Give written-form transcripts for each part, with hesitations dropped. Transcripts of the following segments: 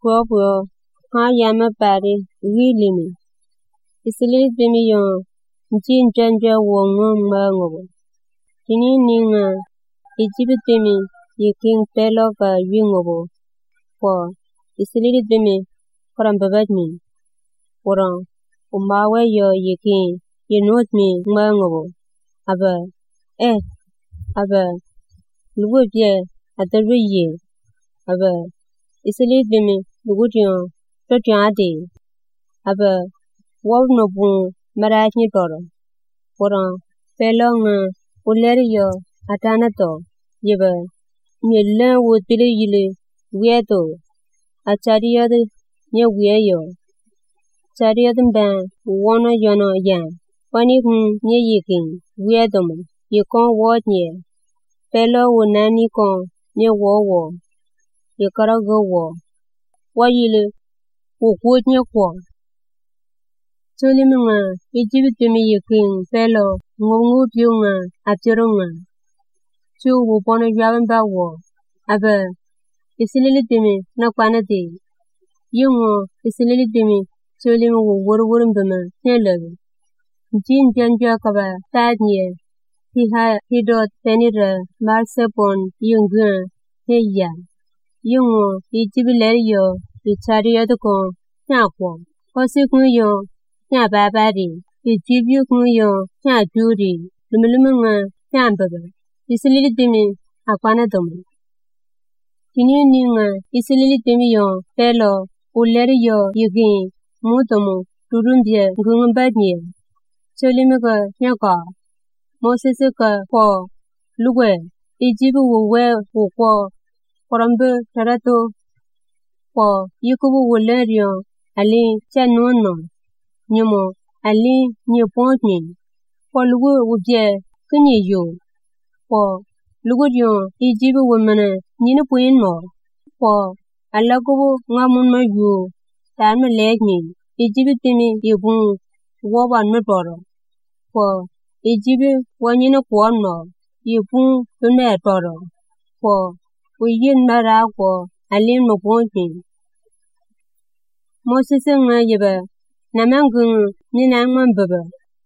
Pua ha yama pari rilimi. Isili demi yon jin janja wong mango. Kini ninga ijibitemi yiking pelo ka wingobo. Kwa isili demi karambabadmi. Orang umawe yo yiking yenot mi mango. Aba lubye adarwe ye. Aba isili demi lugudyon totyade. Aba waw no bun marajni toro. Orang pelo nga uleri yo atanato. Yeba nyela wotile yile weto. Achariade nye weyo. Chariade ban wana yana yan. Pani nye yiking wedomo. Yikon wot nye. Pelo wonani kon nye wo. Yikarago wo. Wayile wukut nye kwa. Tolimi nga ijibitemi yiking pelo ngungu nga atiro nga. Chu wupono yawamba wo. Aba isilili demi na kwanade. Yungo isilili demi tolimi wurumbama nyelaga. Jin janjo kaba tadnye. Hidot penira marsepon yunga heya. Yungo ijibileri yo ichariyodo kon nyakwa. Osi kunyo nya babari. Ijibiyo kunyo nya juri. Lumilumu nga nyambaga. Isilili demi akwanadoma. Kini ninga isilili demi yo pelo uleri yo yigin mutomo turumbye ngungambadnye. Cholimi ka nyaka. Mosese ka kwa lugwe. Ijibi wuwe wukwa. Korambe tarato. Kwa yikubu wuleri yo ali chanuno. Nyumo ali nyepotni. Kwa lugu wubye kinye yo. Kwa lugu yo ijibi wumana nina puin mo. Kwa alagubu ngamunma yo. Tarma legni. Ijibi timi yibun waban meboro. Kwa ijibi wanyina kuwan mo. Yibun tume toro. Kwa uyin mara kwa alin mopotni. Mosese nga yeba namangung nina ngambaba.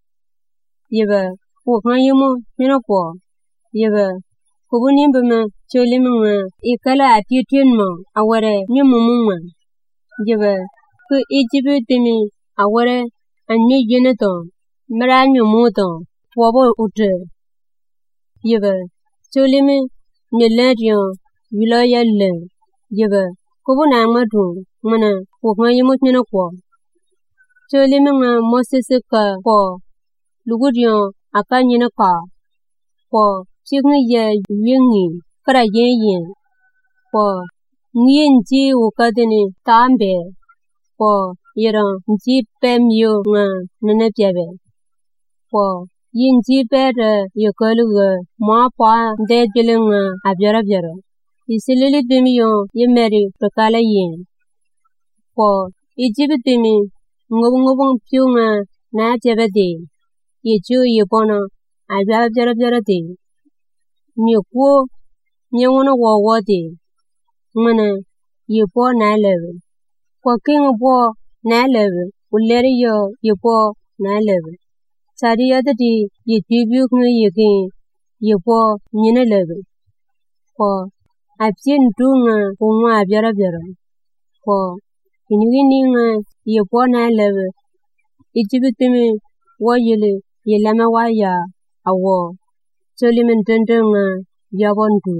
Yeba wukangyimu nina kwa. Yeba kubunimbama cholimi nga ikala atitun mo aware nyumumu nga. Yeba ku ijibi timi aware anyi yinato mara nyumuto wabo ute. Yeba cholimi nyeladiyo wilaya le. Yeba kubuna ngadu mana wukangyimu nina kwa. Cholimi nga mosese ka kwa lugudiyo aka nina ka. Kwa chikni ye wingi kara yin. Kwa ngiyen ji wukadini tambe. Kwa yerang ji pemyo nga nana pyabe. Kwa yin ji pere yakaluga maa paa ndedele nga abyara. Isilili demi yo yemeri prakala yin. Kwa ijibi demi ngubung pyo nga na pyabade. Yechu yebono abyara de. Nyekuo nyewuna wawa de. Ngana yebo na lewe. Kwa kinga bo na lewe. Uleri yo yebo na lewe. Chari yada di yejibiyo kunga yekin yebo nina lewe. Kwa abjen du nga unwa abyara. Kwa inwini nga yebo na lewe. Ijibi timi wayili yelama waya awo. Cholimin dende nga yabondu.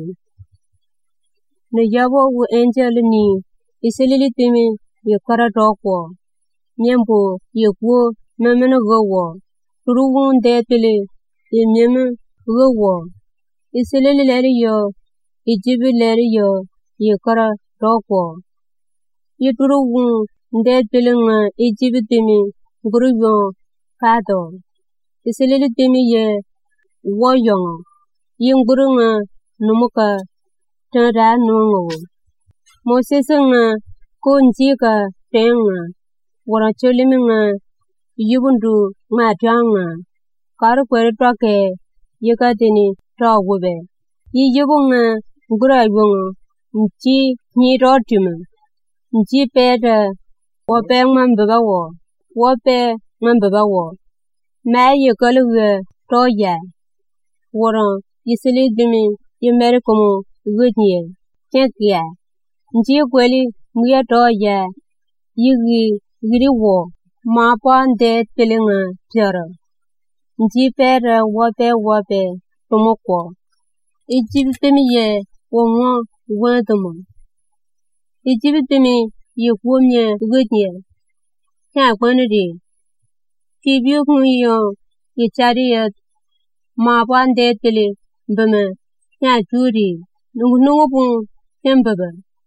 Na yabo wu angeli ni isilili timi yekara dokwa. Nyembo yekwo memena gawa. Turuwun detili yemyeme gawa. Isilili leri yo ijibi leri yo yekara dokwa. Yeturuwun detili nga ijibi timi guruyon kado. Isilili timi ye woyonga. Yinguru nga numuka tanda nungu. Mosese nga kunji ka tenga. Wara cholimi nga yubundu nga tanga. Karu kwere toke yekatini tawube. Yubu nga gura yunga. Nchi nyi rotima. nji pede wo pe ngman baba wo pe ngman baba wo ma ye kalwe to ya woran yisili dimi ye mere komo gudnie kekya nji kweli muya to ya yigi giri wo ma pan de pelinga pyara nji pede wo pe tomoko ijibitimi ye wo mo wontomo ijibitimi ye kwomye gudnie ka kwanidi kibiyo kunyo ye chariya ma pan de peli bama ka juri nungu pun kembaba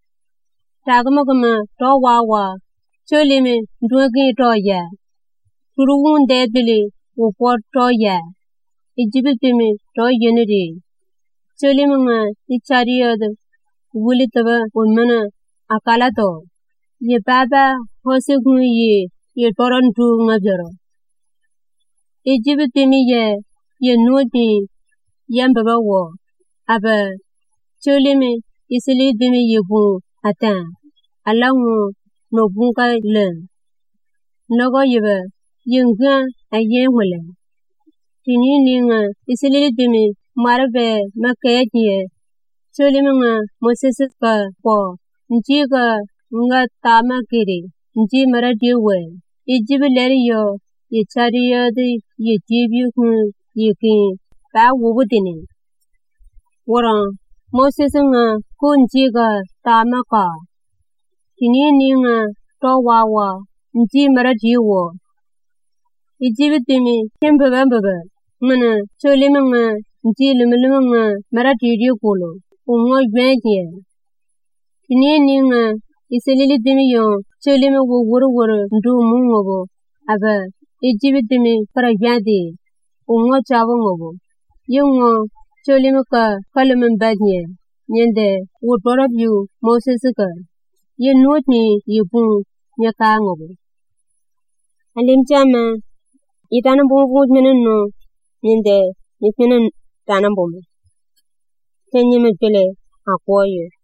tagama to wawa cholime ndwagi to ya turugun de peli wo pot to ya ijibitimi to yenidi cholime nga ichariya wuli taba womana akalato ye baba hose kun ye toron tu ngajaro ijibitimi ye nudi yambaba wo aba cholime isili dimi ye bu ata alawu no bunka le nogo yeba yenga ayen wala tini ninga isili dimi marbe makayye cholime nga mosese ka po njiga nga tama kiri nji maradiwe ijibileri yo ye chariya de ye tibiyu kun ye kin ba wubudini woran mosese nga kunjiga tama ka tini ninga to wawa nji maradiwo ijibitimi kembaba ngana cholime nga nji lumuluma nga maradiri kulo umo gwenye tini ninga iselili dimi yo cholime wo wuru ndu mungobo aba ijibitimi para gyadi umo chabo ngobo yungo cholime ka kalaman badnye nyende wo dorabyu moses ka ye notni yibun nyaka ngobo alim chama itana bongo meneno nyende nyekenen tanambome kenyeme pele akwoyo